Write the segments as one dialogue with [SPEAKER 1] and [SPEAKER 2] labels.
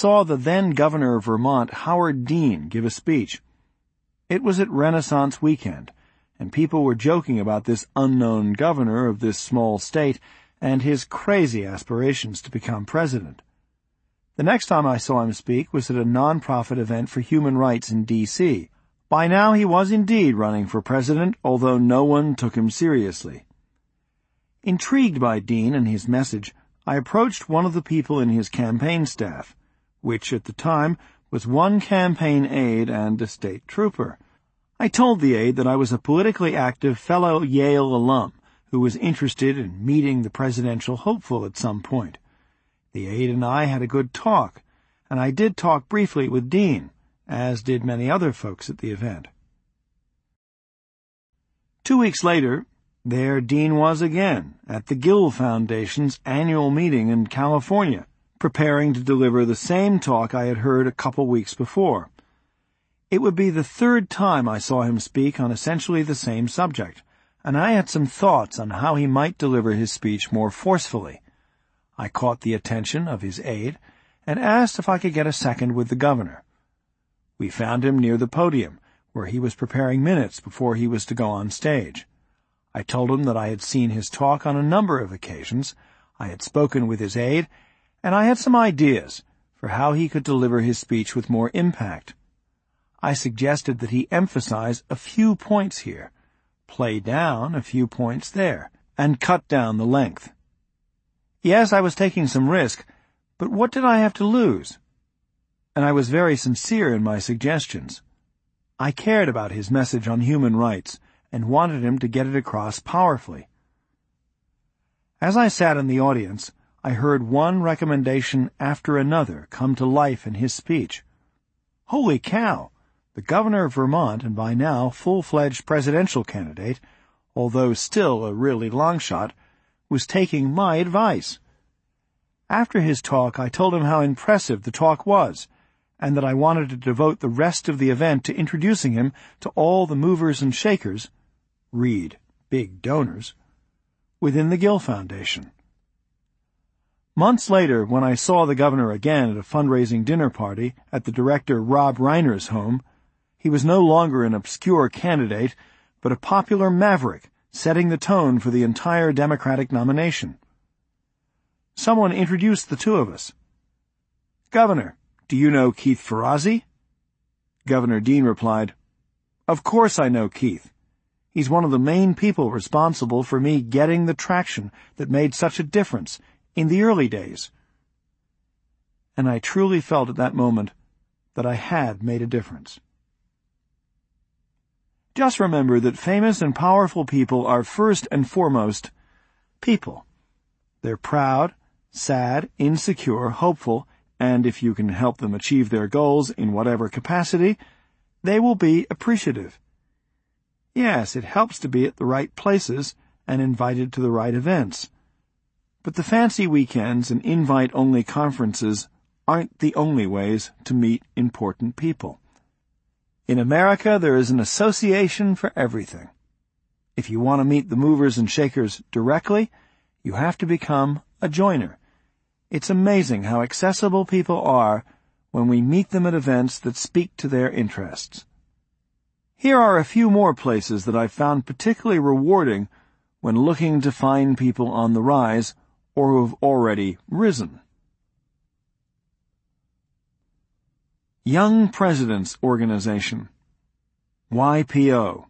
[SPEAKER 1] saw the then governor of Vermont, Howard Dean, give a speech. It was at Renaissance weekend, and people were joking about this unknown governor of this small state and his crazy aspirations to become president. The next time I saw him speak was at a non-profit event for human rights in D.C. By now he was indeed running for president, although no one took him seriously. Intrigued by Dean and his message, I approached one of the people in his campaign staff, which at the time was one campaign aide and a state trooper. I told the aide that I was a politically active fellow Yale alum who was interested in meeting the presidential hopeful at some point. The aide and I had a good talk, and I did talk briefly with Dean, as did many other folks at the event. 2 weeks later, there Dean was again, at the Gill Foundation's annual meeting in California, preparing to deliver the same talk I had heard a couple weeks before. It would be the third time I saw him speak on essentially the same subject, and I had some thoughts on how he might deliver his speech more forcefully. I caught the attention of his aide and asked if I could get a second with the governor. We found him near the podium, where he was preparing minutes before he was to go on stage. I told him that I had seen his talk on a number of occasions, I had spoken with his aide, and I had some ideas for how he could deliver his speech with more impact. I suggested that he emphasize a few points here, play down a few points there, and cut down the length. Yes, I was taking some risk, but what did I have to lose? And I was very sincere in my suggestions. I cared about his message on human rights and wanted him to get it across powerfully. As I sat in the audience, I heard one recommendation after another come to life in his speech. Holy cow! The governor of Vermont, and by now full-fledged presidential candidate, although still a really long shot, was taking my advice. After his talk, I told him how impressive the talk was, and that I wanted to devote the rest of the event to introducing him to all the movers and shakers, read big donors, within the Gill Foundation. Months later, when I saw the governor again at a fundraising dinner party at the director Rob Reiner's home, he was no longer an obscure candidate, but a popular maverick, setting the tone for the entire Democratic nomination. Someone introduced the two of us. "Governor, do you know Keith Ferrazzi?" Governor Dean replied, "Of course I know Keith. He's one of the main people responsible for me getting the traction that made such a difference in the early days." And I truly felt at that moment that I had made a difference. Just remember that famous and powerful people are first and foremost people. They're proud, sad, insecure, hopeful, and if you can help them achieve their goals in whatever capacity, they will be appreciative. Yes, it helps to be at the right places and invited to the right events. But the fancy weekends and invite-only conferences aren't the only ways to meet important people. In America, there is an association for everything. If you want to meet the movers and shakers directly, you have to become a joiner. It's amazing how accessible people are when we meet them at events that speak to their interests. Here are a few more places that I've found particularly rewarding when looking to find people on the rise or who have already risen. Young Presidents Organization, YPO.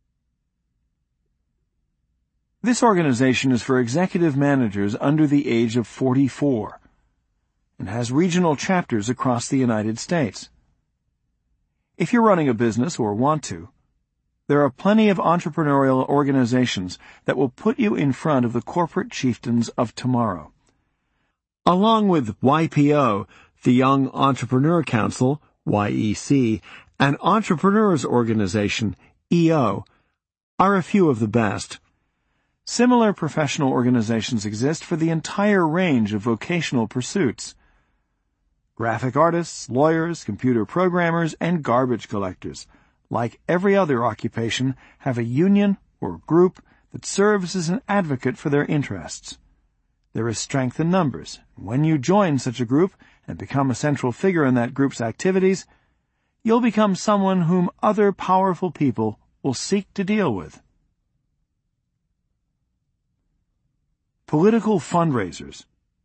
[SPEAKER 1] This organization is for executive managers under the age of 44 and has regional chapters across the United States. If you're running a business or want to, there are plenty of entrepreneurial organizations that will put you in front of the corporate chieftains of tomorrow. Along with YPO, the Young Entrepreneur Council, YEC, and Entrepreneurs Organization, EO, are a few of the best. Similar professional organizations exist for the entire range of vocational pursuits. Graphic artists, lawyers, computer programmers, and garbage collectors, like every other occupation, have a union or group that serves as an advocate for their interests. There is strength in numbers. When you join such a group and become a central figure in that group's activities, you'll become someone whom other powerful people will seek to deal with. Political fundraisers.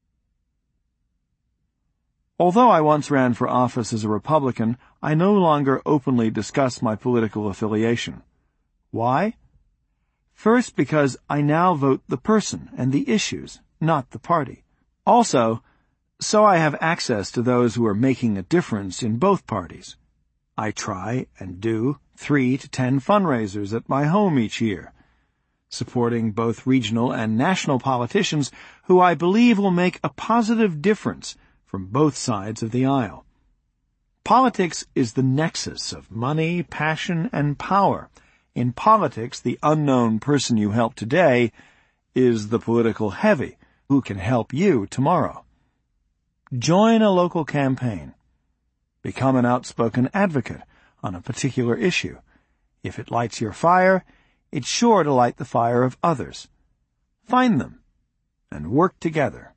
[SPEAKER 1] Although I once ran for office as a Republican, I no longer openly discuss my political affiliation. Why? First, because I now vote the person and the issues, not the party. Also, so I have access to those who are making a difference in both parties. I try and do 3 to 10 fundraisers at my home each year, supporting both regional and national politicians who I believe will make a positive difference from both sides of the aisle. Politics is the nexus of money, passion, and power. In politics, the unknown person you help today is the political heavy who can help you tomorrow. Join a local campaign. Become an outspoken advocate on a particular issue. If it lights your fire, it's sure to light the fire of others. Find them and work together.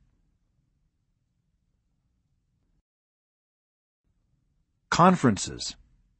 [SPEAKER 1] Conferences.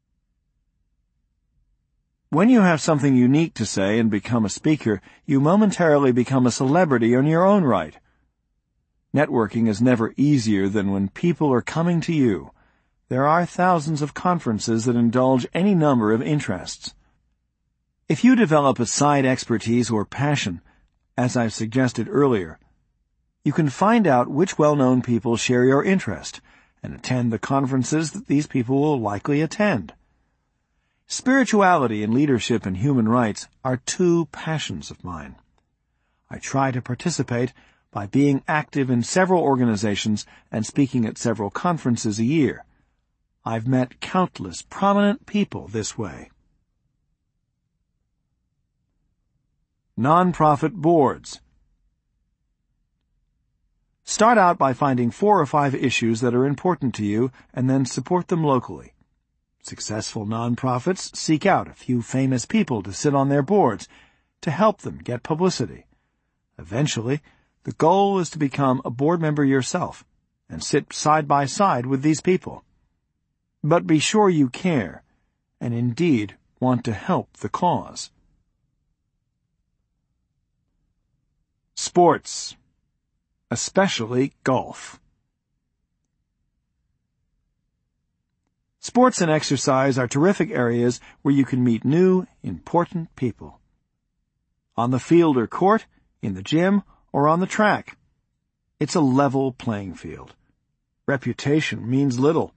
[SPEAKER 1] When you have something unique to say and become a speaker, you momentarily become a celebrity in your own right. Networking is never easier than when people are coming to you. There are thousands of conferences that indulge any number of interests. If you develop a side expertise or passion, as I've suggested earlier, you can find out which well-known people share your interest and attend the conferences that these people will likely attend. Spirituality and leadership and human rights are 2 passions of mine. I try to participate by being active in several organizations and speaking at several conferences a year. I've met countless prominent people this way. Nonprofit boards. Start out by finding 4 or 5 issues that are important to you and then support them locally. Successful nonprofits seek out a few famous people to sit on their boards to help them get publicity. Eventually, the goal is to become a board member yourself and sit side by side with these people. But be sure you care and indeed want to help the cause. Sports, especially golf. Sports and exercise are terrific areas where you can meet new, important people. On the field or court, in the gym, or on the track. It's a level playing field. Reputation means little.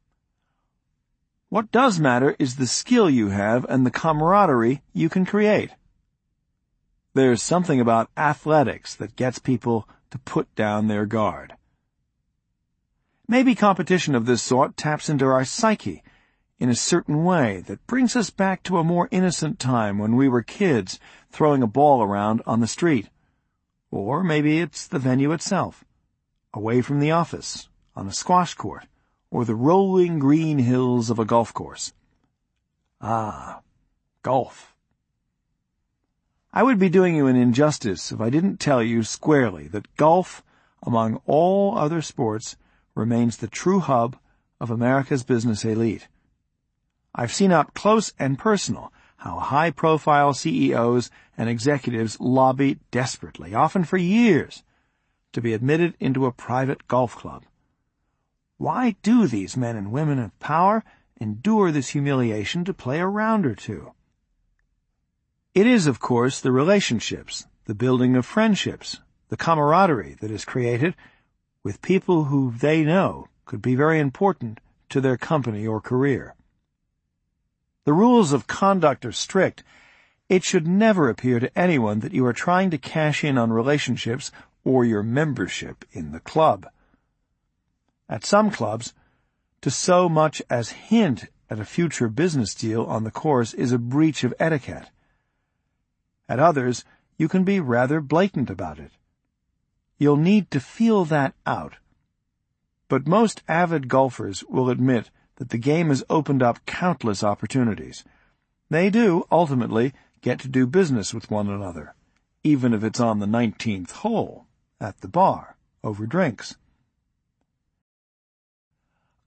[SPEAKER 1] What does matter is the skill you have and the camaraderie you can create. There's something about athletics that gets people to put down their guard. Maybe competition of this sort taps into our psyche in a certain way that brings us back to a more innocent time when we were kids throwing a ball around on the street. Or maybe it's the venue itself, away from the office, on a squash court, or the rolling green hills of a golf course. Ah, golf. I would be doing you an injustice if I didn't tell you squarely that golf, among all other sports, remains the true hub of America's business elite. I've seen up close and personal how high-profile CEOs and executives lobby desperately, often for years, to be admitted into a private golf club. Why do these men and women of power endure this humiliation to play a round or two? It is, of course, the relationships, the building of friendships, the camaraderie that is created with people who they know could be very important to their company or career. The rules of conduct are strict. It should never appear to anyone that you are trying to cash in on relationships or your membership in the club. At some clubs, to so much as hint at a future business deal on the course is a breach of etiquette. At others, you can be rather blatant about it. You'll need to feel that out. But most avid golfers will admit that the game has opened up countless opportunities. They do, ultimately, get to do business with one another, even if it's on the 19th hole, at the bar, over drinks.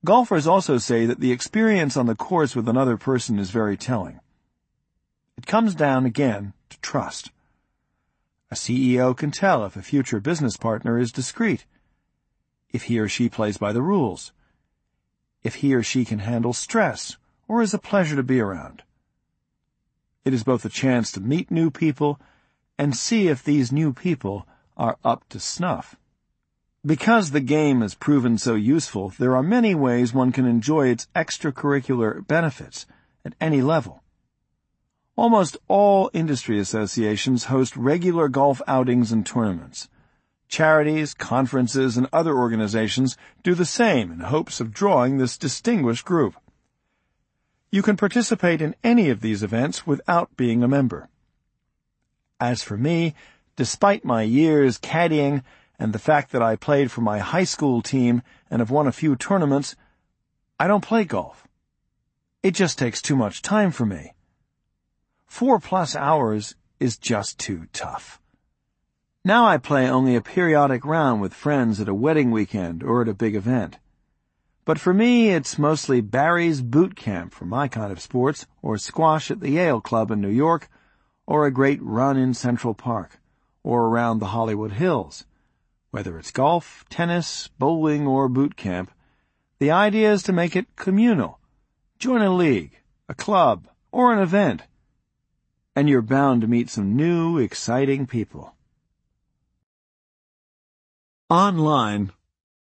[SPEAKER 1] Golfers also say that the experience on the course with another person is very telling. It comes down, again, to trust. A CEO can tell if a future business partner is discreet, if he or she plays by the rules, if he or she can handle stress or is a pleasure to be around. It is both a chance to meet new people and see if these new people are up to snuff. Because the game has proven so useful, there are many ways one can enjoy its extracurricular benefits at any level. Almost all industry associations host regular golf outings and tournaments. Charities, conferences, and other organizations do the same in hopes of drawing this distinguished group. You can participate in any of these events without being a member. As for me, despite my years caddying and the fact that I played for my high school team and have won a few tournaments, I don't play golf. It just takes too much time for me. 4+ hours is just too tough. Now I play only a periodic round with friends at a wedding weekend or at a big event. But for me, it's mostly Barry's boot camp for my kind of sports, or squash at the Yale Club in New York, or a great run in Central Park, or around the Hollywood Hills. Whether it's golf, tennis, bowling, or boot camp, the idea is to make it communal. Join a league, a club, or an event, and you're bound to meet some new, exciting people. Online.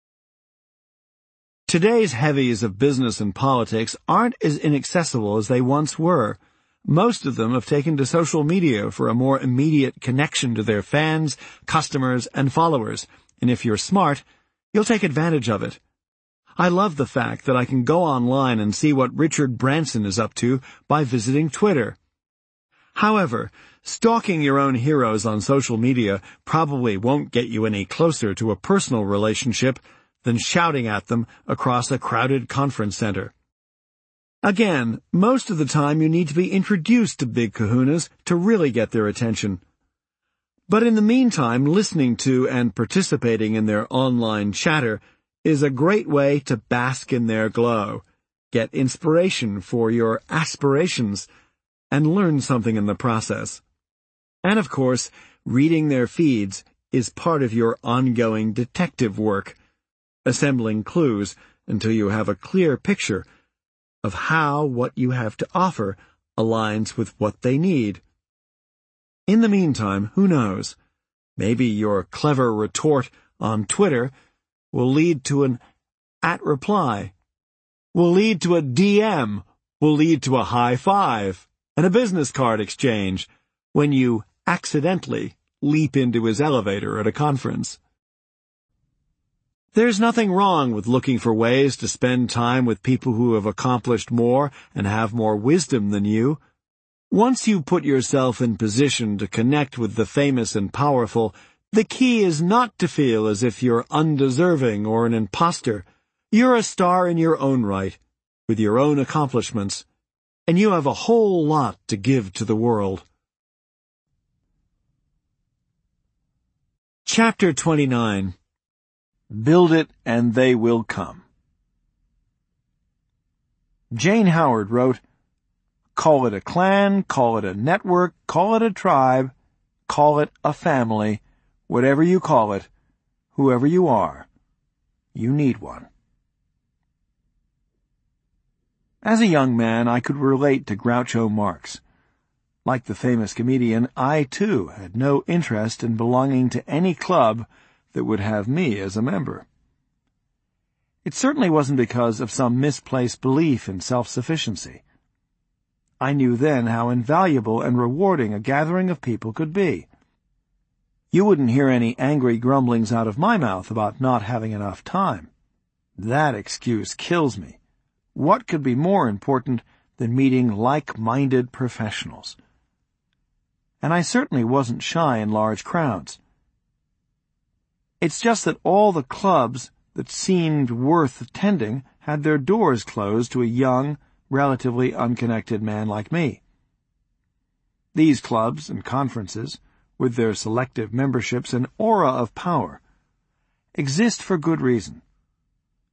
[SPEAKER 1] Today's heavies of business and politics aren't as inaccessible as they once were. Most of them have taken to social media for a more immediate connection to their fans, customers, and followers, and if you're smart, you'll take advantage of it. I love the fact that I can go online and see what Richard Branson is up to by visiting Twitter. However, stalking your own heroes on social media probably won't get you any closer to a personal relationship than shouting at them across a crowded conference center. Again, most of the time you need to be introduced to big kahunas to really get their attention. But in the meantime, listening to and participating in their online chatter is a great way to bask in their glow, get inspiration for your aspirations, and learn something in the process. And of course, reading their feeds is part of your ongoing detective work, assembling clues until you have a clear picture of how what you have to offer aligns with what they need. In the meantime, who knows? Maybe your clever retort on Twitter will lead to an @reply, will lead to a DM, will lead to a high five, and a business card exchange when you accidentally leap into his elevator at a conference. There's nothing wrong with looking for ways to spend time with people who have accomplished more and have more wisdom than you. Once you put yourself in position to connect with the famous and powerful, the key is not to feel as if you're undeserving or an imposter. You're a star in your own right, with your own accomplishments, and you have a whole lot to give to the world. Chapter 29. Build it and they will come. Jane Howard wrote, "Call it a clan, call it a network, call it a tribe, call it a family, whatever you call it, whoever you are, you need one." As a young man, I could relate to Groucho Marx. Like the famous comedian, I, too, had no interest in belonging to any club that would have me as a member. It certainly wasn't because of some misplaced belief in self-sufficiency. I knew then how invaluable and rewarding a gathering of people could be. You wouldn't hear any angry grumblings out of my mouth about not having enough time. That excuse kills me. What could be more important than meeting like-minded professionals? And I certainly wasn't shy in large crowds. It's just that all the clubs that seemed worth attending had their doors closed to a young, relatively unconnected man like me. These clubs and conferences, with their selective memberships and aura of power, exist for good reason.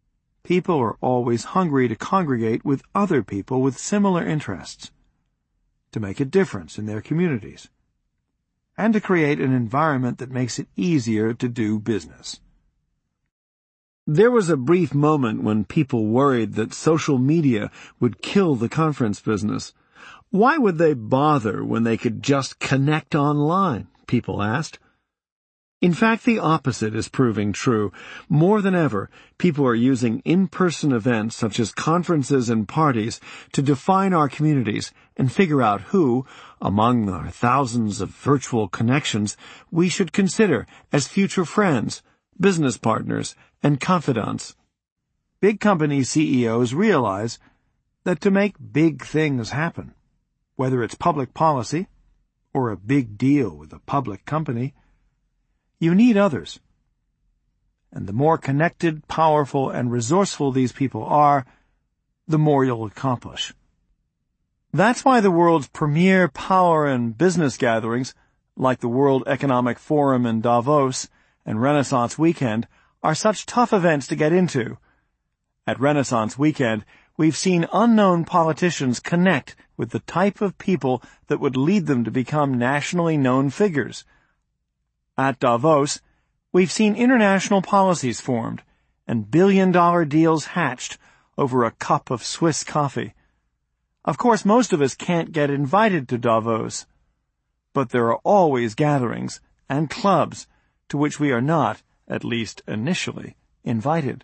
[SPEAKER 1] People are always hungry to congregate with other people with similar interests, to make a difference in their communities, and to create an environment that makes it easier to do business. There was a brief moment when people worried that social media would kill the conference business. Why would they bother when they could just connect online? People asked. In fact, the opposite is proving true. More than ever, people are using in-person events such as conferences and parties to define our communities and figure out who, among our thousands of virtual connections, we should consider as future friends, business partners, and confidants. Big company CEOs realize that to make big things happen, whether it's public policy or a big deal with a public company, you need others. And the more connected, powerful, and resourceful these people are, the more you'll accomplish. That's why the world's premier power and business gatherings, like the World Economic Forum in Davos and Renaissance Weekend, are such tough events to get into. At Renaissance Weekend, we've seen unknown politicians connect with the type of people that would lead them to become nationally known figures. At Davos, we've seen international policies formed and billion-dollar deals hatched over a cup of Swiss coffee. Of course, most of us can't get invited to Davos, but there are always gatherings and clubs to which we are not, at least initially, invited.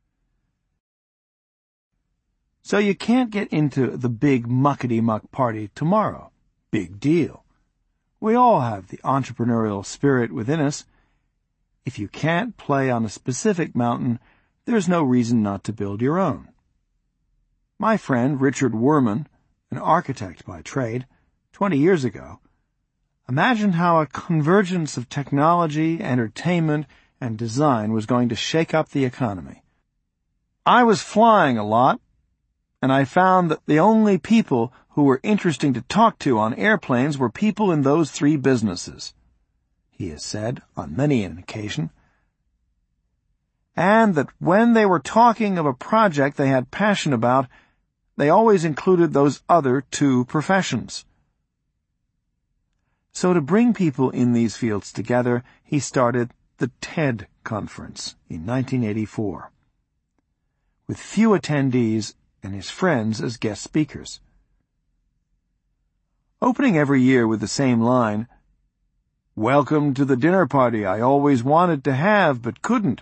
[SPEAKER 1] So you can't get into the big muckety-muck party tomorrow. Big deal. We all have the entrepreneurial spirit within us. If you can't play on a specific mountain, there's no reason not to build your own. My friend Richard Wurman, an architect by trade, 20 years ago, imagined how a convergence of technology, entertainment, and design was going to shake up the economy. I was flying a lot, and I found that the only people who were interesting to talk to on airplanes were people in those three businesses, he has said on many an occasion, and that when they were talking of a project they had passion about, they always included those other two professions. So to bring people in these fields together, he started the TED Conference in 1984, with few attendees and his friends as guest speakers. Opening every year with the same line, "Welcome to the dinner party I always wanted to have but couldn't,"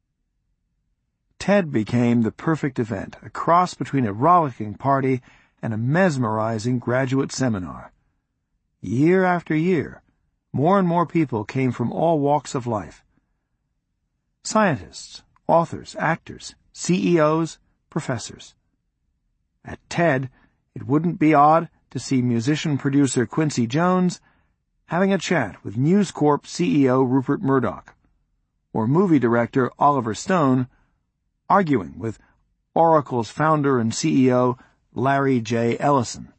[SPEAKER 1] TED became the perfect event, a cross between a rollicking party and a mesmerizing graduate seminar. Year after year, more and more people came from all walks of life. Scientists, authors, actors, CEOs, professors. At TED, it wouldn't be odd to see musician-producer Quincy Jones having a chat with News Corp CEO Rupert Murdoch, or movie director Oliver Stone arguing with Oracle's founder and CEO Larry J. Ellison.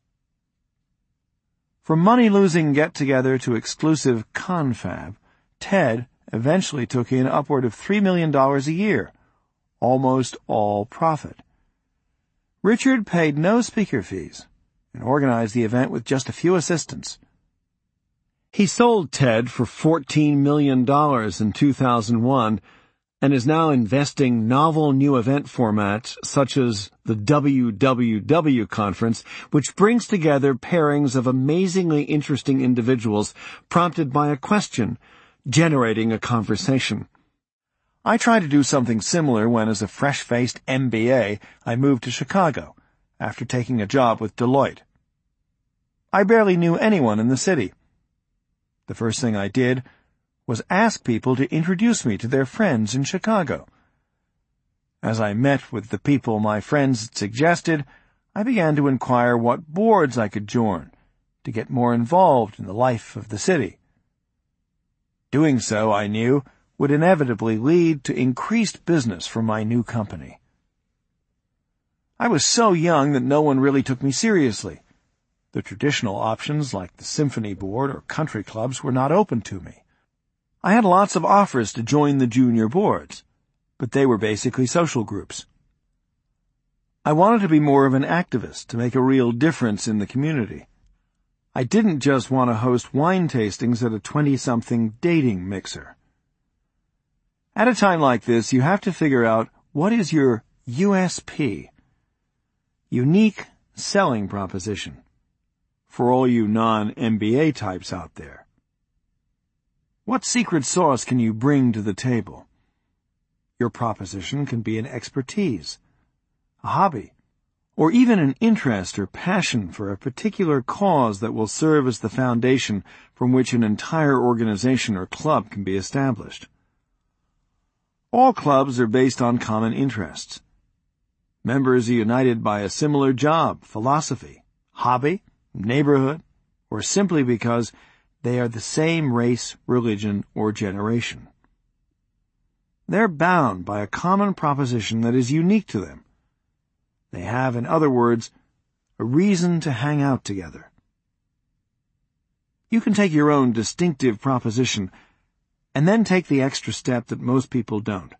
[SPEAKER 1] From money-losing get-together to exclusive confab, TED eventually took in upward of $3 million a year, almost all profit. Richard paid no speaker fees and organized the event with just a few assistants. He sold TED for $14 million in 2001 and is now investing novel new event formats such as the WWW conference, which brings together pairings of amazingly interesting individuals prompted by a question, generating a conversation. I tried to do something similar when, as a fresh-faced MBA, I moved to Chicago after taking a job with Deloitte. I barely knew anyone in the city. The first thing I did was ask people to introduce me to their friends in Chicago. As I met with the people my friends had suggested, I began to inquire what boards I could join to get more involved in the life of the city. Doing so, I knew, would inevitably lead to increased business for my new company. I was so young that no one really took me seriously. The traditional options like the symphony board or country clubs were not open to me. I had lots of offers to join the junior boards, but they were basically social groups. I wanted to be more of an activist, to make a real difference in the community. I didn't just want to host wine tastings at a 20-something dating mixer. At a time like this, you have to figure out what is your USP, unique selling proposition, for all you non-MBA types out there. What secret sauce can you bring to the table? Your proposition can be an expertise, a hobby, or even an interest or passion for a particular cause that will serve as the foundation from which an entire organization or club can be established. All clubs are based on common interests. Members are united by a similar job, philosophy, hobby, neighborhood, or simply because they are the same race, religion, or generation. They're bound by a common proposition that is unique to them. They have, in other words, a reason to hang out together. You can take your own distinctive proposition and then take the extra step that most people don't.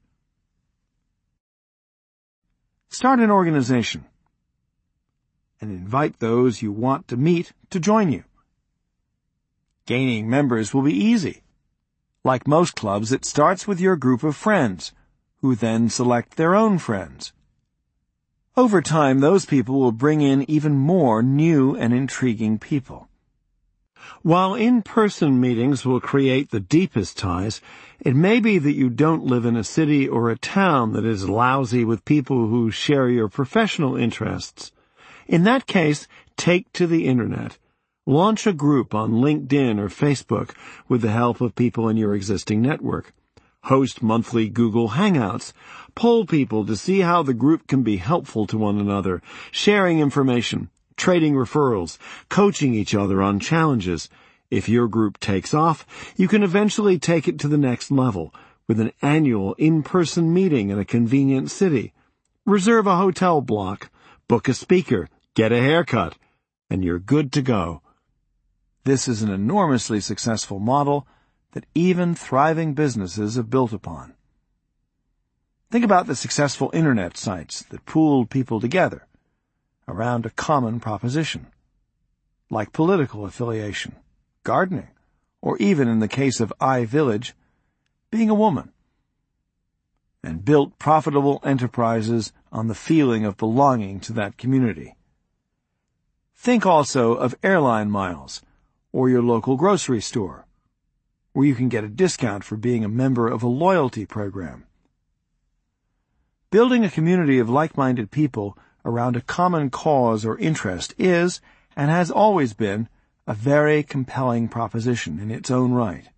[SPEAKER 1] Start an organization and invite those you want to meet to join you. Gaining members will be easy. Like most clubs, it starts with your group of friends, who then select their own friends. Over time, those people will bring in even more new and intriguing people. While in-person meetings will create the deepest ties, it may be that you don't live in a city or a town that is lousy with people who share your professional interests. In that case, take to the Internet. Launch a group on LinkedIn or Facebook with the help of people in your existing network. Host monthly Google Hangouts. Poll people to see how the group can be helpful to one another, sharing information, trading referrals, coaching each other on challenges. If your group takes off, you can eventually take it to the next level with an annual in-person meeting in a convenient city. Reserve a hotel block, book a speaker, get a haircut, and you're good to go. This is an enormously successful model that even thriving businesses have built upon. Think about the successful Internet sites that pooled people together around a common proposition, like political affiliation, gardening, or even in the case of iVillage, being a woman, and built profitable enterprises on the feeling of belonging to that community. Think also of airline miles, or your local grocery store, where you can get a discount for being a member of a loyalty program. Building a community of like-minded people around a common cause or interest is, and has always been, a very compelling proposition in its own right.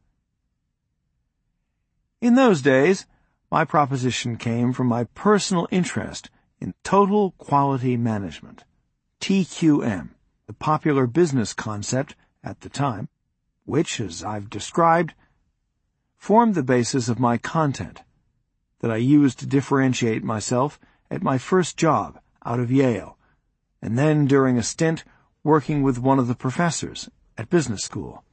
[SPEAKER 1] In those days, my proposition came from my personal interest in total quality management, TQM, the popular business concept at the time, which, as I've described, formed the basis of my content that I used to differentiate myself at my first job out of Yale, and then during a stint working with one of the professors at business school.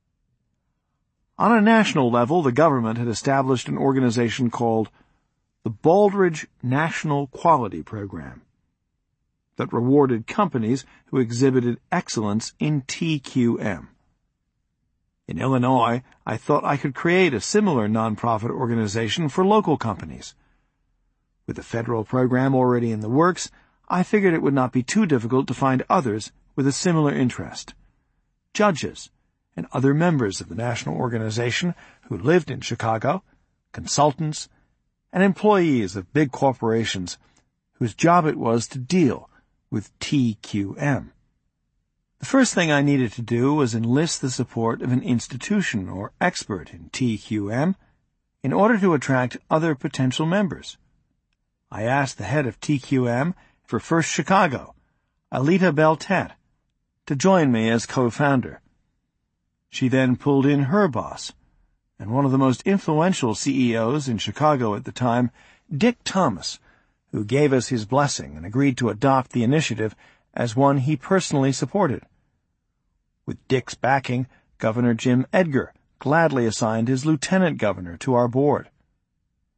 [SPEAKER 1] On a national level, the government had established an organization called the Baldrige National Quality Program that rewarded companies who exhibited excellence in TQM. In Illinois, I thought I could create a similar nonprofit organization for local companies. With the federal program already in the works, I figured it would not be too difficult to find others with a similar interest. Judges and other members of the national organization who lived in Chicago, consultants, and employees of big corporations whose job it was to deal with TQM. The first thing I needed to do was enlist the support of an institution or expert in TQM in order to attract other potential members. I asked the head of TQM for First Chicago, Alita Beltet, to join me as co-founder. She then pulled in her boss, and one of the most influential CEOs in Chicago at the time, Dick Thomas, who gave us his blessing and agreed to adopt the initiative as one he personally supported. With Dick's backing, Governor Jim Edgar gladly assigned his lieutenant governor to our board.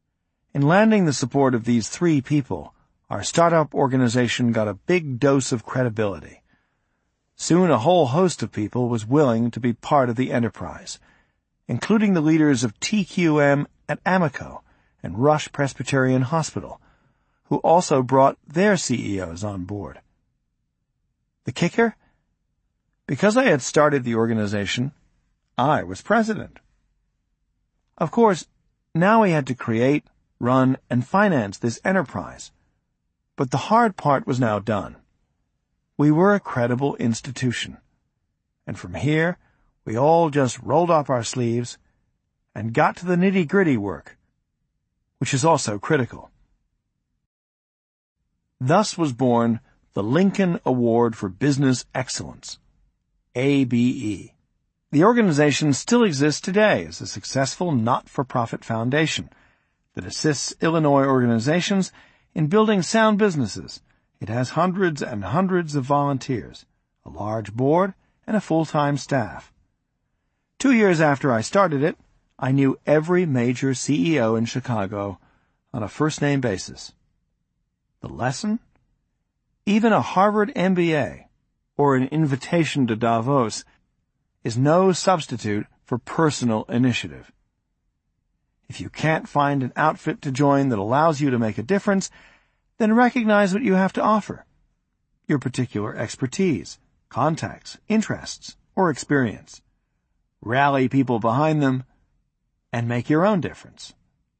[SPEAKER 1] In landing the support of these 3 people, our startup organization got a big dose of credibility. Soon a whole host of people was willing to be part of the enterprise, including the leaders of TQM at Amico and Rush Presbyterian Hospital, who also brought their CEOs on board. The kicker? Because I had started the organization, I was president. Of course, now we had to create, run, and finance this enterprise. But the hard part was now done. We were a credible institution. And from here, we all just rolled up our sleeves and got to the nitty-gritty work, which is also critical. Thus was born the Lincoln Award for Business Excellence, ABE. The organization still exists today as a successful not-for-profit foundation that assists Illinois organizations in building sound businesses. It has hundreds and hundreds of volunteers, a large board, and a full-time staff. 2 years after I started it, I knew every major CEO in Chicago on a first-name basis. The lesson? Even a Harvard MBA or an invitation to Davos is no substitute for personal initiative. If you can't find an outfit to join that allows you to make a difference, then recognize what you have to offer, your particular expertise, contacts, interests, or experience. Rally people behind them, and make your own difference.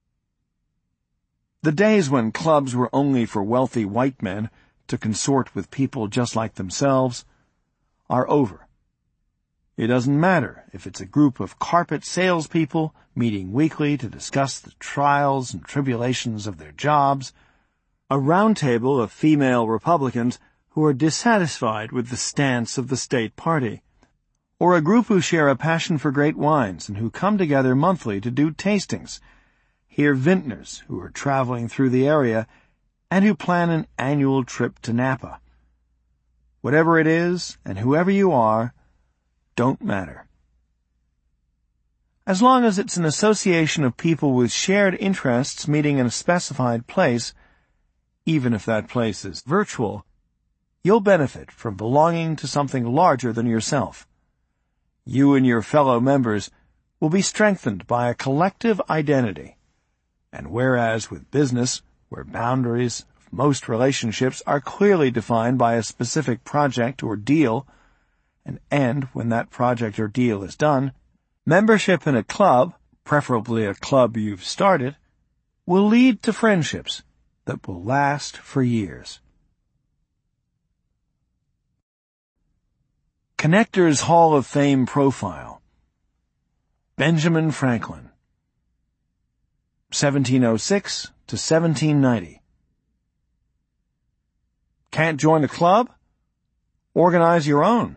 [SPEAKER 1] The days when clubs were only for wealthy white men to consort with people just like themselves are over. It doesn't matter if it's a group of carpet salespeople meeting weekly to discuss the trials and tribulations of their jobs, a round table of female Republicans who are dissatisfied with the stance of the state party, or a group who share a passion for great wines and who come together monthly to do tastings, hear vintners who are traveling through the area, and who plan an annual trip to Napa. Whatever it is, and whoever you are, don't matter. As long as it's an association of people with shared interests meeting in a specified place, even if that place is virtual, you'll benefit from belonging to something larger than yourself. You and your fellow members will be strengthened by a collective identity. And whereas with business, where boundaries of most relationships are clearly defined by a specific project or deal, and end when that project or deal is done, membership in a club, preferably a club you've started, will lead to friendships that will last for years. Connector's Hall of Fame Profile. Benjamin Franklin, 1706 to 1790. Can't join a club? Organize your own.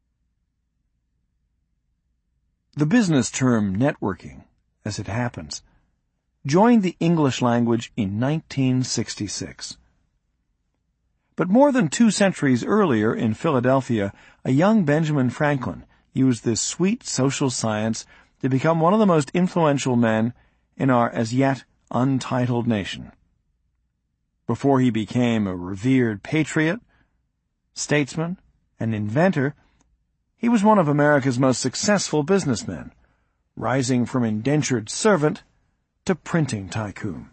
[SPEAKER 1] The business term networking, as it happens, joined the English language in 1966. But more than 2 centuries earlier in Philadelphia, a young Benjamin Franklin used this sweet social science to become one of the most influential men in our as yet untitled nation. Before he became a revered patriot, statesman, and inventor, he was one of America's most successful businessmen, rising from indentured servant to printing tycoon.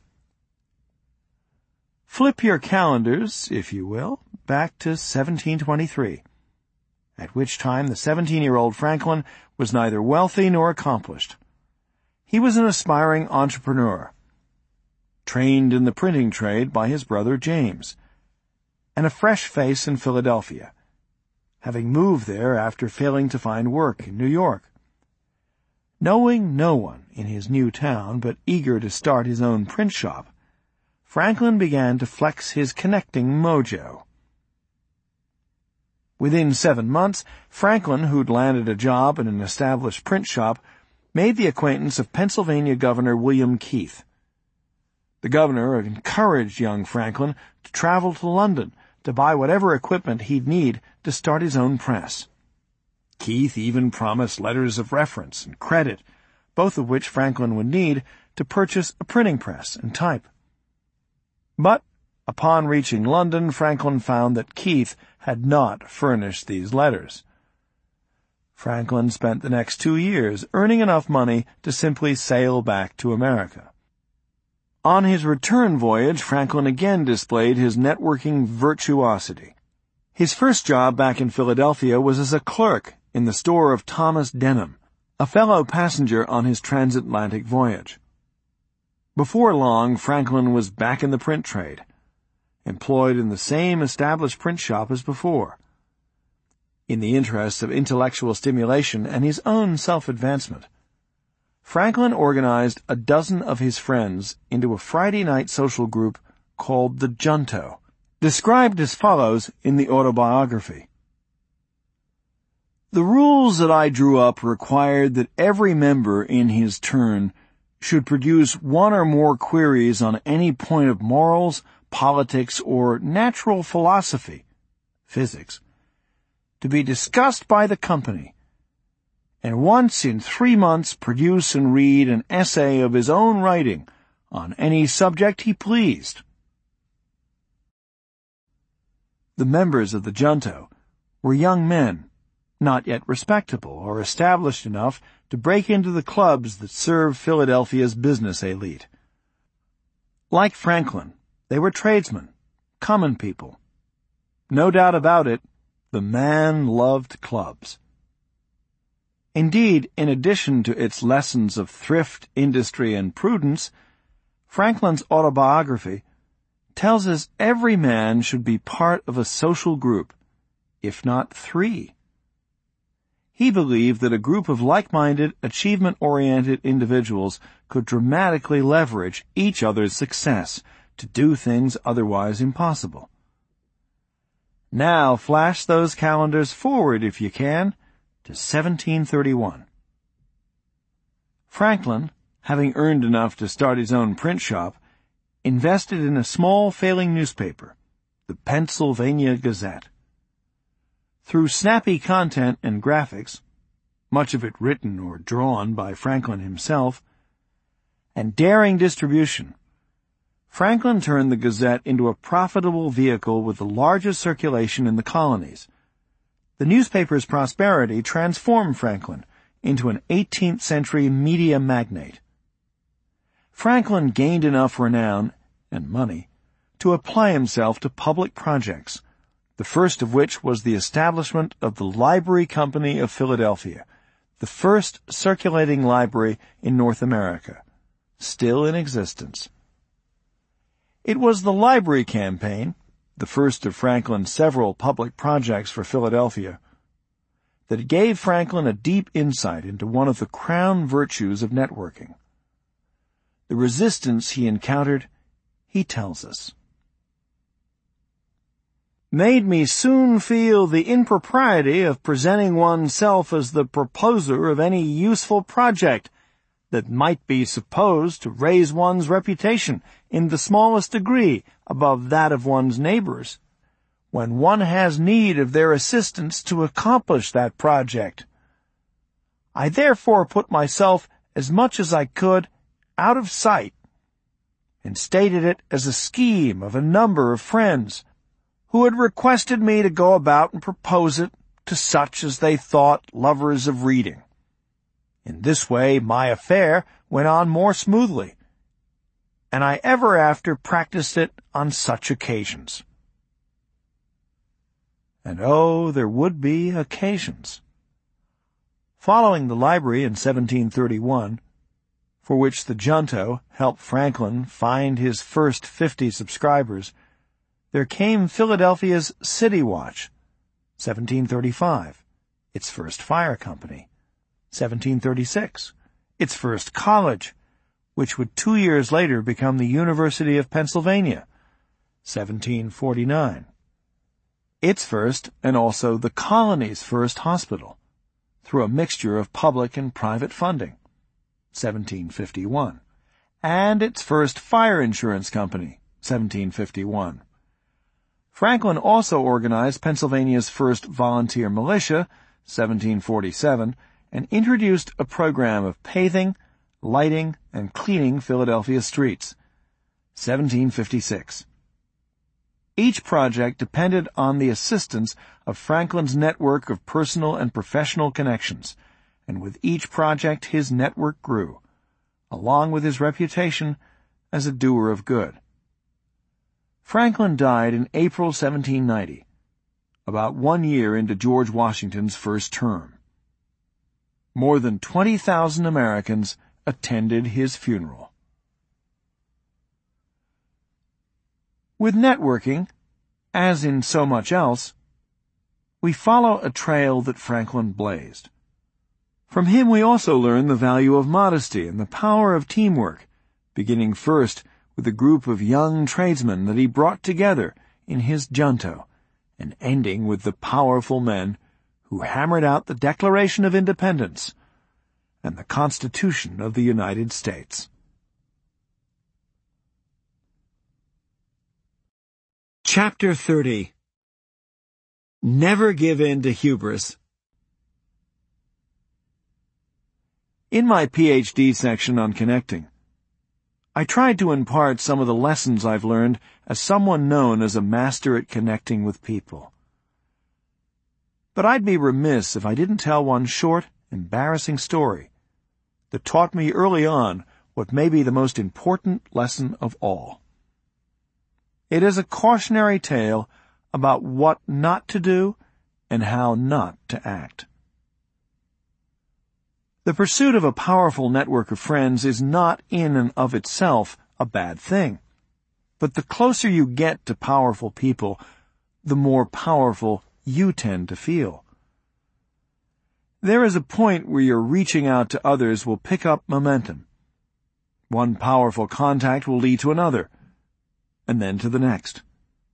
[SPEAKER 1] Flip your calendars, if you will, back to 1723, at which time the 17-year-old Franklin was neither wealthy nor accomplished. He was an aspiring entrepreneur, trained in the printing trade by his brother James, and a fresh face in Philadelphia, having moved there after failing to find work in New York. Knowing no one in his new town but eager to start his own print shop, Franklin began to flex his connecting mojo. Within 7 months, Franklin, who'd landed a job in an established print shop, made the acquaintance of Pennsylvania Governor William Keith. The governor encouraged young Franklin to travel to London to buy whatever equipment he'd need to start his own press. Keith even promised letters of reference and credit, both of which Franklin would need to purchase a printing press and type. But upon reaching London, Franklin found that Keith had not furnished these letters. Franklin spent the next 2 years earning enough money to simply sail back to America. On his return voyage, Franklin again displayed his networking virtuosity. His first job back in Philadelphia was as a clerk in the store of Thomas Denham, a fellow passenger on his transatlantic voyage. Before long, Franklin was back in the print trade, employed in the same established print shop as before. In the interests of intellectual stimulation and his own self-advancement, Franklin organized a dozen of his friends into a Friday night social group called the Junto, described as follows in the autobiography. The rules that I drew up required that every member in his turn should produce one or more queries on any point of morals, politics, or natural philosophy, physics, to be discussed by the company, and once in 3 months produce and read an essay of his own writing on any subject he pleased. The members of the Junto were young men, not yet respectable or established enough to break into the clubs that serve Philadelphia's business elite. Like Franklin, they were tradesmen, common people. No doubt about it, the man loved clubs. Indeed, in addition to its lessons of thrift, industry, and prudence, Franklin's autobiography tells us every man should be part of a social group, if not 3. He believed that a group of like-minded, achievement-oriented individuals could dramatically leverage each other's success to do things otherwise impossible. Now flash those calendars forward, if you can, to 1731. Franklin, having earned enough to start his own print shop, invested in a small failing newspaper, the Pennsylvania Gazette. Through snappy content and graphics, much of it written or drawn by Franklin himself, and daring distribution, Franklin turned the Gazette into a profitable vehicle with the largest circulation in the colonies. The newspaper's prosperity transformed Franklin into an 18th century media magnate. Franklin gained enough renown and money to apply himself to public projects, the first of which was the establishment of the Library Company of Philadelphia, the first circulating library in North America, still in existence. It was the library campaign, the first of Franklin's several public projects for Philadelphia, that gave Franklin a deep insight into one of the crown virtues of networking. The resistance he encountered, he tells us, made me soon feel the impropriety of presenting oneself as the proposer of any useful project that might be supposed to raise one's reputation in the smallest degree above that of one's neighbors, when one has need of their assistance to accomplish that project. I therefore put myself as much as I could out of sight, and stated it as a scheme of a number of friends who had requested me to go about and propose it to such as they thought lovers of reading. In this way my affair went on more smoothly, and I ever after practiced it on such occasions. And oh, there would be occasions. Following the library in 1731, for which the Junto helped Franklin find his first 50 subscribers, there came Philadelphia's City Watch, 1735, its first fire company, 1736, its first college, which would 2 years later become the University of Pennsylvania, 1749, its first and also the colony's first hospital, through a mixture of public and private funding, 1751, and its first fire insurance company, 1751. Franklin also organized Pennsylvania's first volunteer militia, 1747, and introduced a program of paving, lighting, and cleaning Philadelphia streets, 1756. Each project depended on the assistance of Franklin's network of personal and professional connections, and with each project his network grew, along with his reputation as a doer of good. Franklin died in April 1790, about 1 year into George Washington's first term. More than 20,000 Americans attended his funeral. With networking, as in so much else, we follow a trail that Franklin blazed. From him we also learn the value of modesty and the power of teamwork, beginning first with a group of young tradesmen that he brought together in his junto, and ending with the powerful men who hammered out the Declaration of Independence and the Constitution of the United States. Chapter 30. Never give in to hubris. In my PhD section on connecting, I tried to impart some of the lessons I've learned as someone known as a master at connecting with people. But I'd be remiss if I didn't tell one short, embarrassing story that taught me early on what may be the most important lesson of all. It is a cautionary tale about what not to do and how not to act. The pursuit of a powerful network of friends is not in and of itself a bad thing. But the closer you get to powerful people, the more powerful you tend to feel. There is a point where your reaching out to others will pick up momentum. One powerful contact will lead to another, and then to the next.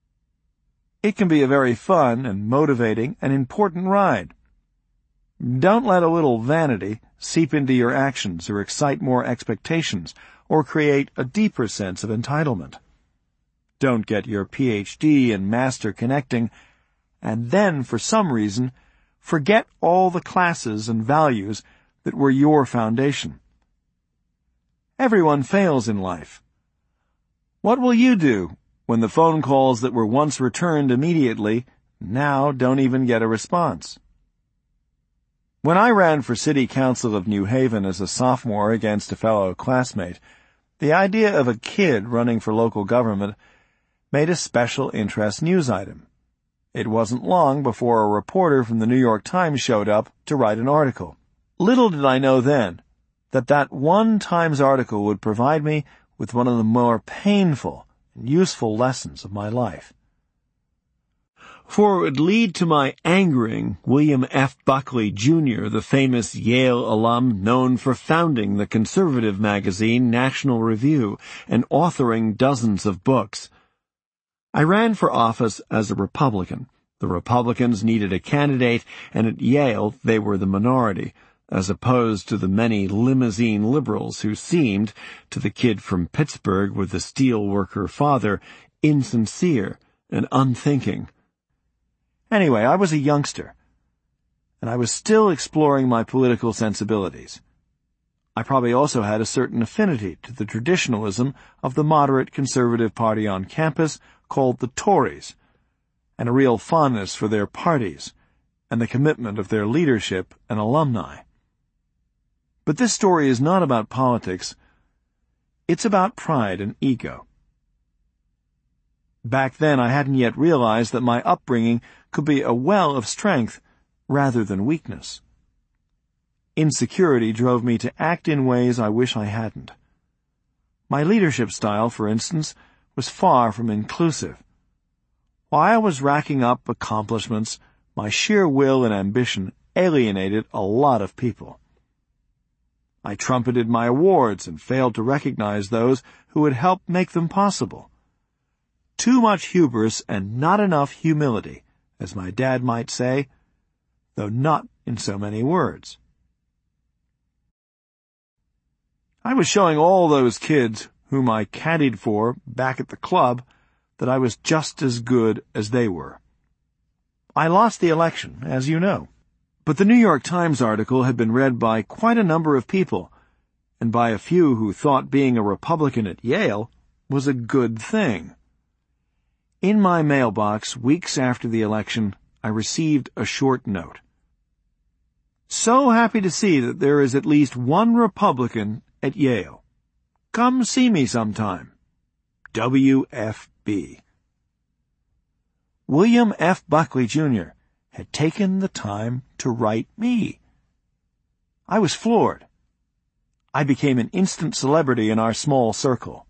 [SPEAKER 1] It can be a very fun and motivating and important ride. Don't let a little vanity seep into your actions or excite more expectations or create a deeper sense of entitlement. Don't get your PhD and master connecting and then, for some reason, forget all the classes and values that were your foundation. Everyone fails in life. What will you do when the phone calls that were once returned immediately now don't even get a response? When I ran for City Council of New Haven as a sophomore against a fellow classmate, the idea of a kid running for local government made a special interest news item. It wasn't long before a reporter from the New York Times showed up to write an article. Little did I know then that one Times article would provide me with one of the more painful and useful lessons of my life. For it would lead to my angering William F. Buckley, Jr., the famous Yale alum known for founding the conservative magazine National Review and authoring dozens of books. I ran for office as a Republican. The Republicans needed a candidate, and at Yale they were the minority, as opposed to the many limousine liberals who seemed, to the kid from Pittsburgh with the steel worker father, insincere and unthinking. Anyway, I was a youngster, and I was still exploring my political sensibilities. I probably also had a certain affinity to the traditionalism of the moderate conservative party on campus called the Tories, and a real fondness for their parties and the commitment of their leadership and alumni. But this story is not about politics. It's about pride and ego. Back then I hadn't yet realized that my upbringing could be a well of strength rather than weakness. Insecurity drove me to act in ways I wish I hadn't. My leadership style, for instance, was far from inclusive. While I was racking up accomplishments, my sheer will and ambition alienated a lot of people. I trumpeted my awards and failed to recognize those who had helped make them possible. Too much hubris and not enough humility, as my dad might say, though not in so many words. I was showing all those kids whom I caddied for back at the club that I was just as good as they were. I lost the election, as you know, but the New York Times article had been read by quite a number of people, and by a few who thought being a Republican at Yale was a good thing. In my mailbox, weeks after the election, I received a short note. So happy to see that there is at least one Republican at Yale. Come see me sometime. WFB. William F. Buckley, Jr. had taken the time to write me. I was floored. I became an instant celebrity in our small circle.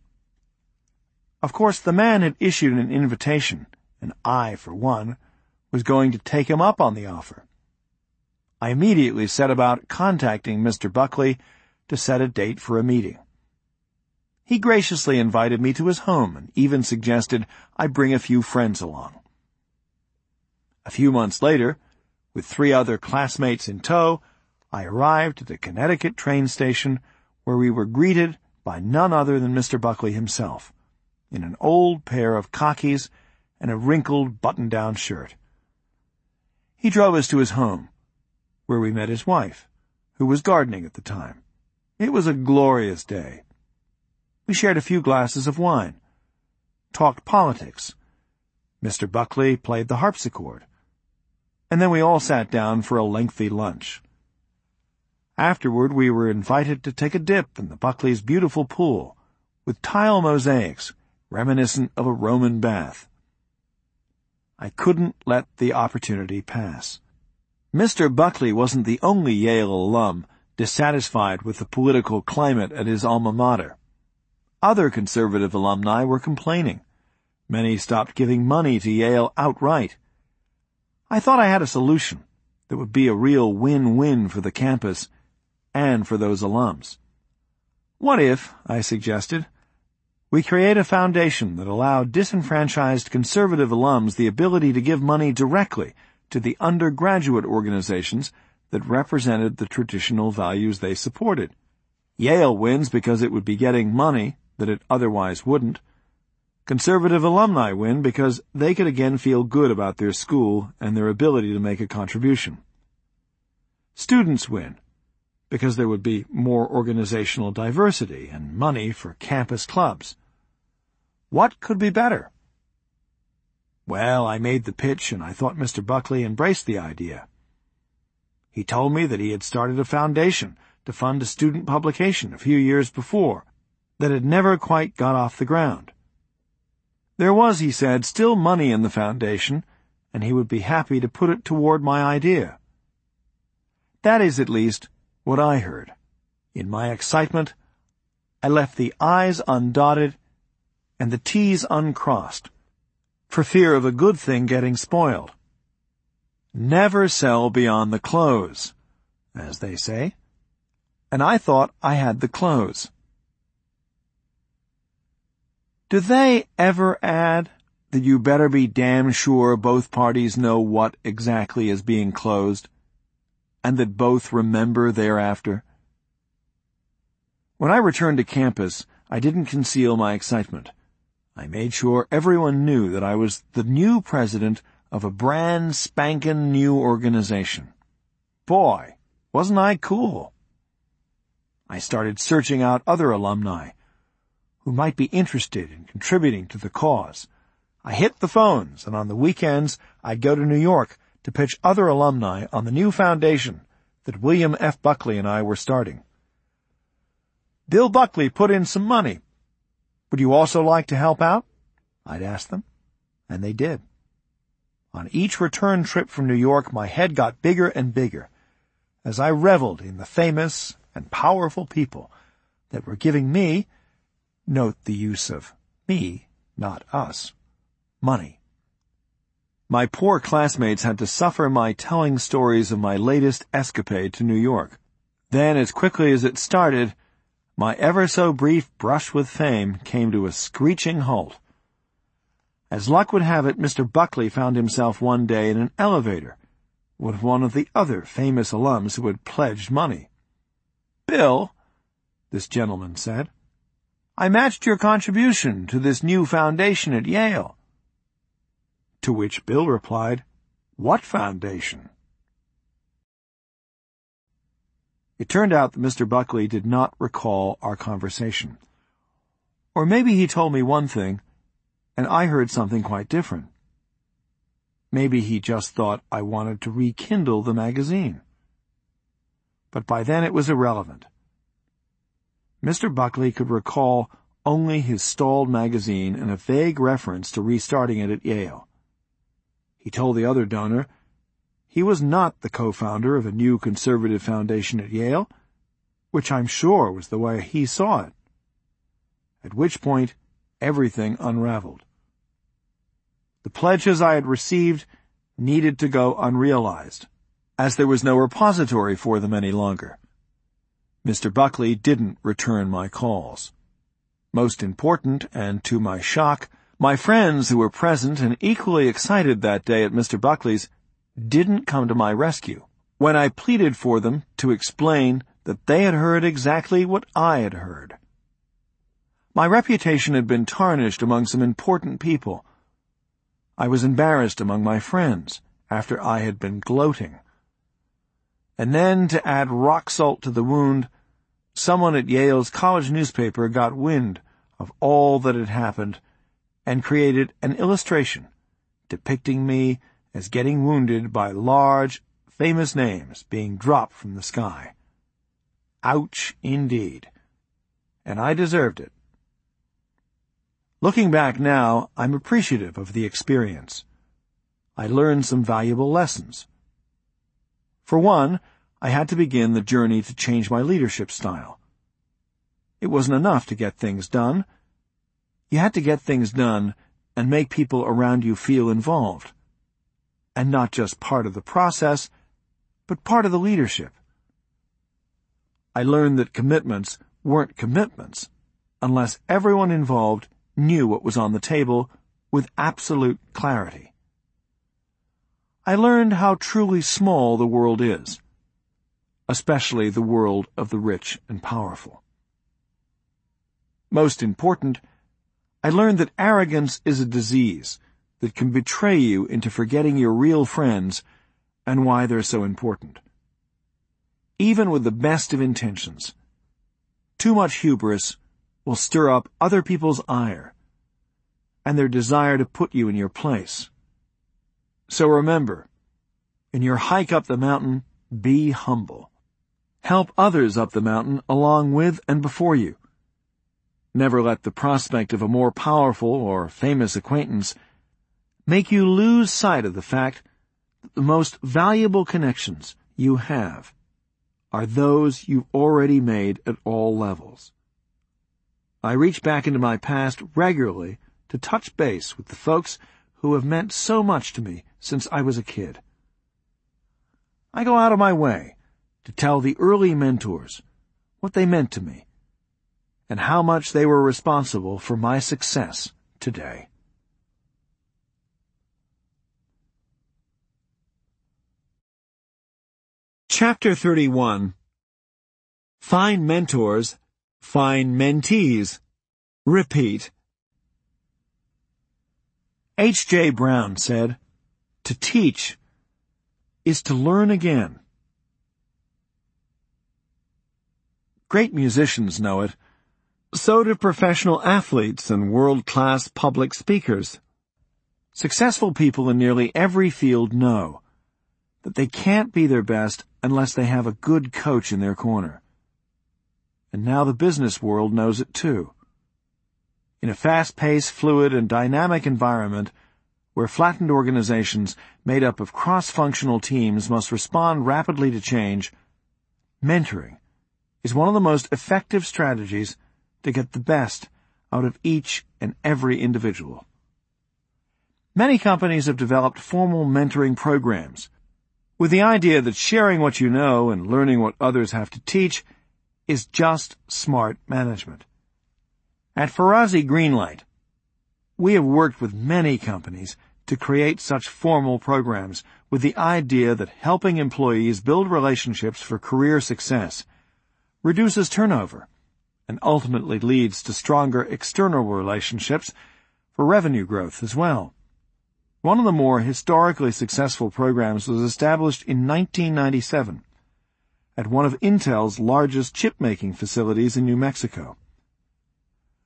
[SPEAKER 1] Of course, the man had issued an invitation, and I, for one, was going to take him up on the offer. I immediately set about contacting Mr. Buckley to set a date for a meeting. He graciously invited me to his home and even suggested I bring a few friends along. A few months later, with 3 other classmates in tow, I arrived at the Connecticut train station where we were greeted by none other than Mr. Buckley himself, in an old pair of khakis and a wrinkled button-down shirt. He drove us to his home, where we met his wife, who was gardening at the time. It was a glorious day. We shared a few glasses of wine, talked politics. Mr. Buckley played the harpsichord, and then we all sat down for a lengthy lunch. Afterward, we were invited to take a dip in the Buckleys' beautiful pool, with tile mosaics reminiscent of a Roman bath. I couldn't let the opportunity pass. Mr. Buckley wasn't the only Yale alum dissatisfied with the political climate at his alma mater. Other conservative alumni were complaining. Many stopped giving money to Yale outright. I thought I had a solution that would be a real win-win for the campus and for those alums. What if, I suggested, we create a foundation that allowed disenfranchised conservative alums the ability to give money directly to the undergraduate organizations that represented the traditional values they supported? Yale wins because it would be getting money that it otherwise wouldn't. Conservative alumni win because they could again feel good about their school and their ability to make a contribution. Students win because there would be more organizational diversity and money for campus clubs. What could be better? Well, I made the pitch, and I thought Mr. Buckley embraced the idea. He told me that he had started a foundation to fund a student publication a few years before that had never quite got off the ground. There was, he said, still money in the foundation, and he would be happy to put it toward my idea. That is, at least, what I heard. In my excitement, I left the I's undotted and the T's uncrossed, for fear of a good thing getting spoiled. Never sell beyond the close, as they say. And I thought I had the close. Do they ever add that you better be damn sure both parties know what exactly is being closed, and that both remember thereafter? When I returned to campus, I didn't conceal my excitement. I made sure everyone knew that I was the new president of a brand spankin' new organization. Boy, wasn't I cool! I started searching out other alumni who might be interested in contributing to the cause. I hit the phones, and on the weekends I'd go to New York to pitch other alumni on the new foundation that William F. Buckley and I were starting. Bill Buckley put in some money. Would you also like to help out? I'd ask them, and they did. On each return trip from New York, my head got bigger and bigger as I reveled in the famous and powerful people that were giving me, note the use of me, not us, money. My poor classmates had to suffer my telling stories of my latest escapade to New York. Then, as quickly as it started, my ever-so-brief brush with fame came to a screeching halt. As luck would have it, Mr. Buckley found himself one day in an elevator with one of the other famous alums who had pledged money. "Bill," this gentleman said, "I matched your contribution to this new foundation at Yale." To which Bill replied, "What foundation?" It turned out that Mr. Buckley did not recall our conversation. Or maybe he told me one thing and I heard something quite different. Maybe he just thought I wanted to rekindle the magazine. But by then it was irrelevant. Mr. Buckley could recall only his stalled magazine and a vague reference to restarting it at Yale. He told the other donor he was not the co-founder of a new conservative foundation at Yale, which I'm sure was the way he saw it. At which point, everything unraveled. The pledges I had received needed to go unrealized, as there was no repository for them any longer. Mr. Buckley didn't return my calls. Most important, and to my shock, my friends who were present and equally excited that day at Mr. Buckley's didn't come to my rescue when I pleaded for them to explain that they had heard exactly what I had heard. My reputation had been tarnished among some important people. I was embarrassed among my friends after I had been gloating. And then, to add rock salt to the wound, someone at Yale's college newspaper got wind of all that had happened and created an illustration depicting me as getting wounded by large, famous names being dropped from the sky. Ouch, indeed. And I deserved it. Looking back now, I'm appreciative of the experience. I learned some valuable lessons. For one, I had to begin the journey to change my leadership style. It wasn't enough to get things done. You had to get things done and make people around you feel involved. And not just part of the process, but part of the leadership. I learned that commitments weren't commitments unless everyone involved knew what was on the table with absolute clarity. I learned how truly small the world is, especially the world of the rich and powerful. Most important, I learned that arrogance is a disease that can betray you into forgetting your real friends and why they're so important. Even with the best of intentions, too much hubris will stir up other people's ire and their desire to put you in your place. So remember, in your hike up the mountain, be humble. Help others up the mountain along with and before you. Never let the prospect of a more powerful or famous acquaintance make you lose sight of the fact that the most valuable connections you have are those you've already made at all levels. I reach back into my past regularly to touch base with the folks who have meant so much to me since I was a kid. I go out of my way to tell the early mentors what they meant to me and how much they were responsible for my success today. Chapter 31. Find mentors, find mentees. Repeat. H.J. Brown said, "To teach is to learn again." Great musicians know it. So do professional athletes and world-class public speakers. Successful people in nearly every field know that they can't be their best unless they have a good coach in their corner. And now the business world knows it too. In a fast-paced, fluid, and dynamic environment where flattened organizations made up of cross-functional teams must respond rapidly to change, mentoring is one of the most effective strategies to get the best out of each and every individual. Many companies have developed formal mentoring programs with the idea that sharing what you know and learning what others have to teach is just smart management. At Ferrazzi Greenlight, we have worked with many companies to create such formal programs with the idea that helping employees build relationships for career success reduces turnover and ultimately leads to stronger external relationships for revenue growth as well. One of the more historically successful programs was established in 1997 at one of Intel's largest chip-making facilities in New Mexico.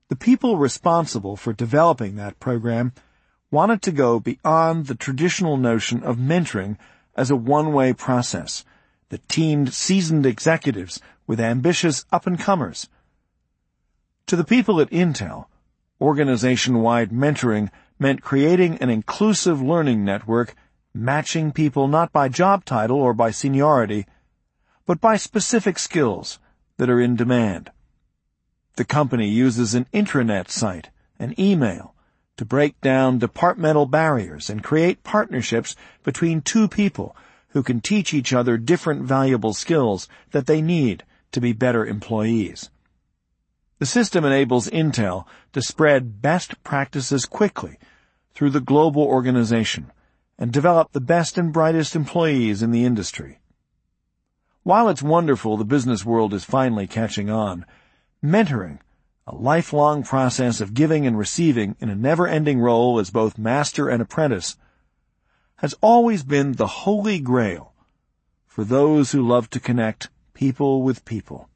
[SPEAKER 1] The people responsible for developing that program wanted to go beyond the traditional notion of mentoring as a one-way process that teamed seasoned executives with ambitious up-and-comers. To the people at Intel, organization-wide mentoring meant creating an inclusive learning network matching people not by job title or by seniority, but by specific skills that are in demand. The company uses an intranet site and email to break down departmental barriers and create partnerships between two people who can teach each other different valuable skills that they need to be better employees. The system enables Intel to spread best practices quickly through the global organization and develop the best and brightest employees in the industry. While it's wonderful the business world is finally catching on, mentoring, a lifelong process of giving and receiving in a never-ending role as both master and apprentice, has always been the holy grail for those who love to connect people with people.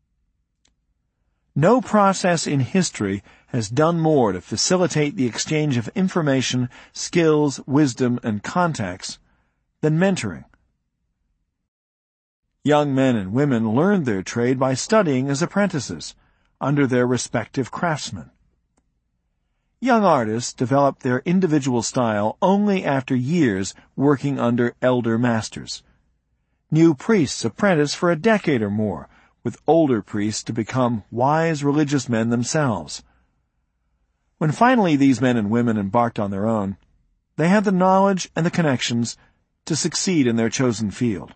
[SPEAKER 1] No process in history has done more to facilitate the exchange of information, skills, wisdom, and contacts than mentoring. Young men and women learned their trade by studying as apprentices under their respective craftsmen. Young artists developed their individual style only after years working under elder masters. New priests apprentice for a decade or more, with older priests to become wise religious men themselves. When finally these men and women embarked on their own, they had the knowledge and the connections to succeed in their chosen field.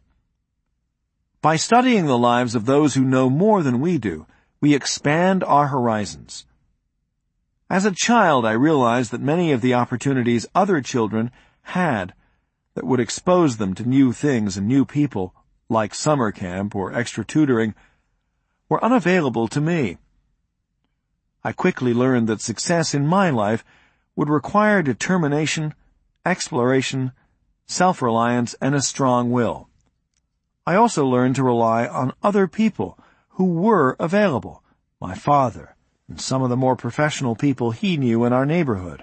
[SPEAKER 1] By studying the lives of those who know more than we do, we expand our horizons. As a child, I realized that many of the opportunities other children had that would expose them to new things and new people, like summer camp or extra tutoring, were unavailable to me. I quickly learned that success in my life would require determination, exploration, self-reliance, and a strong will. I also learned to rely on other people who were available, my father, and some of the more professional people he knew in our neighborhood.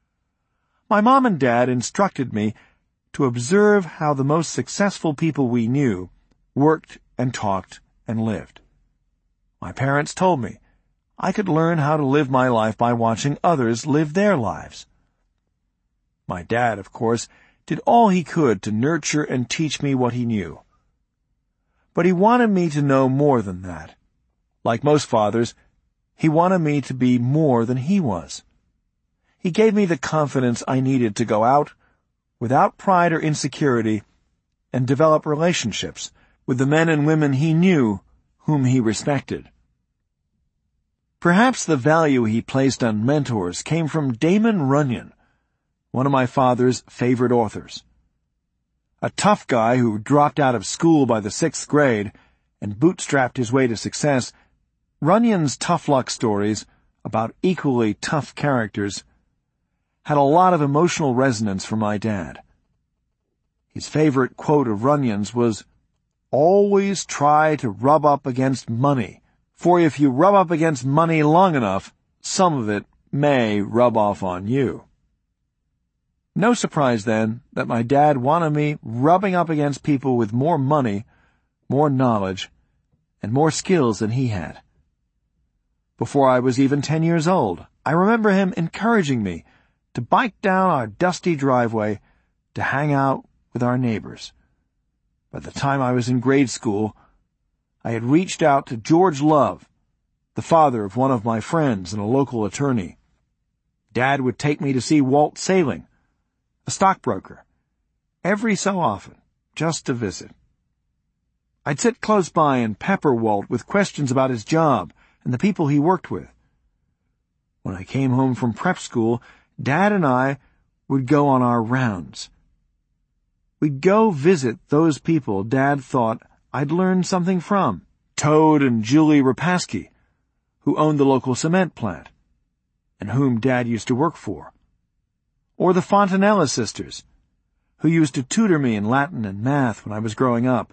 [SPEAKER 1] My mom and dad instructed me to observe how the most successful people we knew worked and talked and lived. My parents told me I could learn how to live my life by watching others live their lives. My dad, of course, did all he could to nurture and teach me what he knew. But he wanted me to know more than that. Like most fathers, he wanted me to be more than he was. He gave me the confidence I needed to go out, without pride or insecurity, and develop relationships with the men and women he knew whom he respected. Perhaps the value he placed on mentors came from Damon Runyon, one of my father's favorite authors. A tough guy who dropped out of school by the 6th grade and bootstrapped his way to success, Runyon's tough luck stories about equally tough characters had a lot of emotional resonance for my dad. His favorite quote of Runyon's was, "Always try to rub up against money, for if you rub up against money long enough, some of it may rub off on you." No surprise, then, that my dad wanted me rubbing up against people with more money, more knowledge, and more skills than he had. Before I was even 10 years old, I remember him encouraging me to bike down our dusty driveway to hang out with our neighbors. By the time I was in grade school, I had reached out to George Love, the father of one of my friends and a local attorney. Dad would take me to see Walt Saling, a stockbroker, every so often, just to visit. I'd sit close by and pepper Walt with questions about his job and the people he worked with. When I came home from prep school, Dad and I would go on our rounds. We'd go visit those people Dad thought I'd learned something from. Toad and Julie Rapaski, who owned the local cement plant, and whom Dad used to work for. Or the Fontanella sisters, who used to tutor me in Latin and math when I was growing up.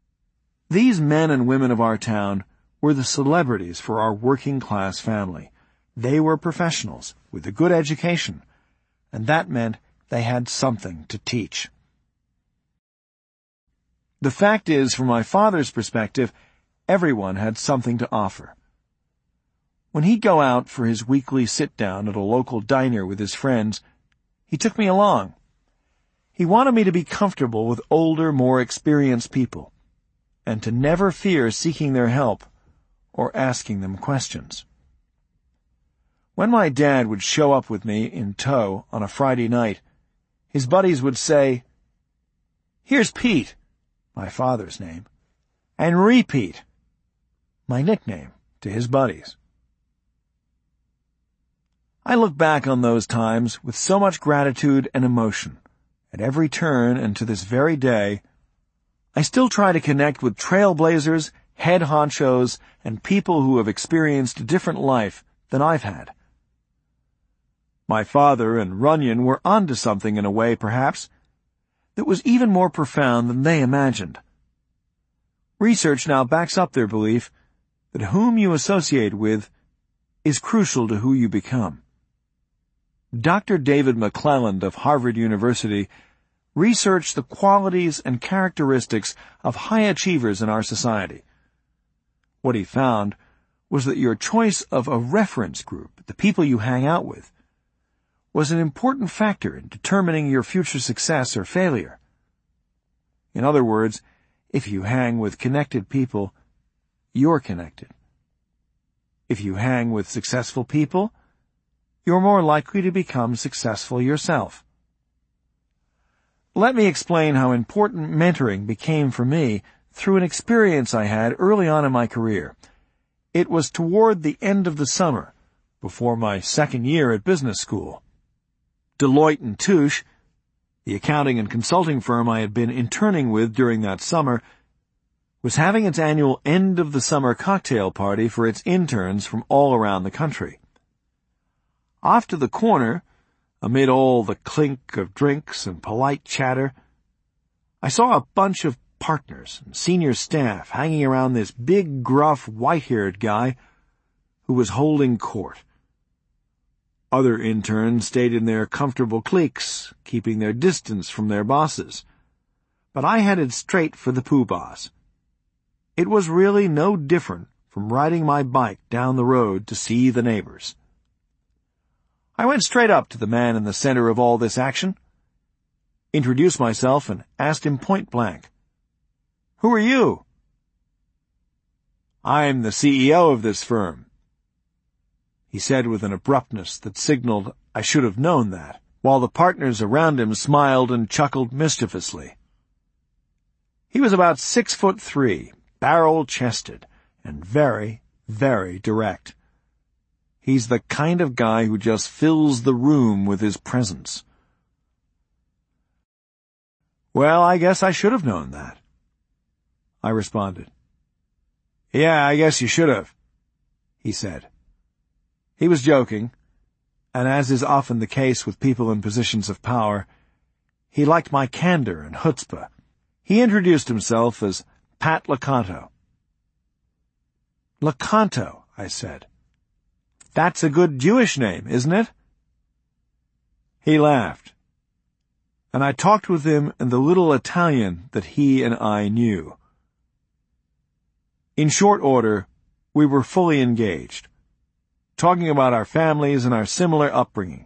[SPEAKER 1] These men and women of our town were the celebrities for our working-class family, They were professionals with a good education, and that meant they had something to teach. The fact is, from my father's perspective, everyone had something to offer. When he'd go out for his weekly sit-down at a local diner with his friends, he took me along. He wanted me to be comfortable with older, more experienced people, and to never fear seeking their help or asking them questions. When my dad would show up with me in tow on a Friday night, his buddies would say, "Here's Pete," my father's name, and "Repeat," my nickname to his buddies. I look back on those times with so much gratitude and emotion. At every turn, and to this very day, I still try to connect with trailblazers, head honchos, and people who have experienced a different life than I've had. My father and Runyon were onto something in a way, perhaps, that was even more profound than they imagined. Research now backs up their belief that whom you associate with is crucial to who you become. Dr. David McClelland of Harvard University researched the qualities and characteristics of high achievers in our society. What he found was that your choice of a reference group, the people you hang out with, was an important factor in determining your future success or failure. In other words, if you hang with connected people, you're connected. If you hang with successful people, you're more likely to become successful yourself. Let me explain how important mentoring became for me through an experience I had early on in my career. It was toward the end of the summer, before my second year at business school. Deloitte & Touche, the accounting and consulting firm I had been interning with during that summer, was having its annual end-of-the-summer cocktail party for its interns from all around the country. Off to the corner, amid all the clink of drinks and polite chatter, I saw a bunch of partners and senior staff hanging around this big, gruff, white-haired guy who was holding court. Other interns stayed in their comfortable cliques, keeping their distance from their bosses. But I headed straight for the poobahs. It was really no different from riding my bike down the road to see the neighbors. I went straight up to the man in the center of all this action, introduced myself, and asked him point blank, "Who are you?" "I'm the CEO of this firm," he said with an abruptness that signaled I should have known that, while the partners around him smiled and chuckled mischievously. He was about 6'3", barrel-chested, and very, very direct. He's the kind of guy who just fills the room with his presence. "Well, I guess I should have known that," I responded. "Yeah, I guess you should have," he said. He was joking, and as is often the case with people in positions of power, he liked my candor and chutzpah. He introduced himself as Pat LoConto. "LoConto," I said. "That's a good Jewish name, isn't it?" He laughed, and I talked with him in the little Italian that he and I knew. In short order, we were fully engaged, talking about our families and our similar upbringing.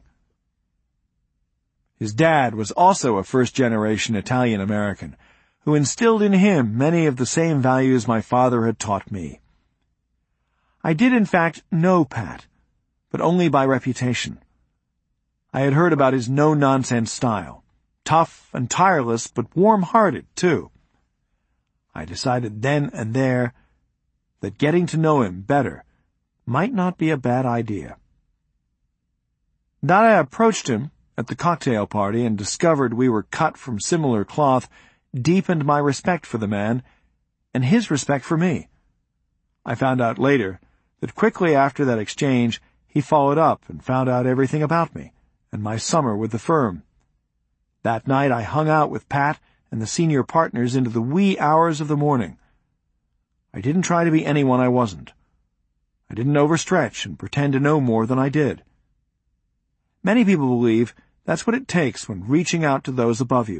[SPEAKER 1] His dad was also a first-generation Italian-American, who instilled in him many of the same values my father had taught me. I did, in fact, know Pat, but only by reputation. I had heard about his no-nonsense style, tough and tireless, but warm-hearted, too. I decided then and there that getting to know him better might not be a bad idea. That I approached him at the cocktail party and discovered we were cut from similar cloth deepened my respect for the man and his respect for me. I found out later that quickly after that exchange he followed up and found out everything about me and my summer with the firm. That night I hung out with Pat and the senior partners into the wee hours of the morning. I didn't try to be anyone I wasn't. I didn't overstretch and pretend to know more than I did. Many people believe that's what it takes when reaching out to those above you.